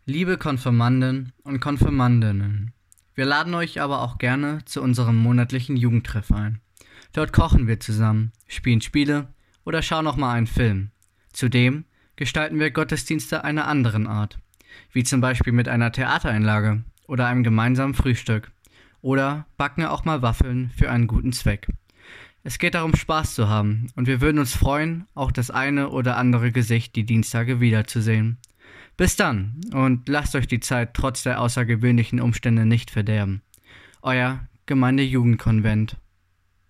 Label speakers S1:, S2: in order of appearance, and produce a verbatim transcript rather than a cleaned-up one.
S1: Liebe Konfirmanden und Konfirmandinnen, wir laden euch aber auch gerne zu unserem monatlichen Jugendtreff ein. Dort kochen wir zusammen, spielen Spiele oder schauen auch mal einen Film. Zudem gestalten wir Gottesdienste einer anderen Art, wie zum Beispiel mit einer Theatereinlage oder einem gemeinsamen Frühstück. Oder backen auch mal Waffeln für einen guten Zweck. Es geht darum, Spaß zu haben, und wir würden uns freuen, auch das eine oder andere Gesicht die Dienstage wiederzusehen. Bis dann und lasst euch die Zeit trotz der außergewöhnlichen Umstände nicht verderben. Euer Gemeindejugendkonvent.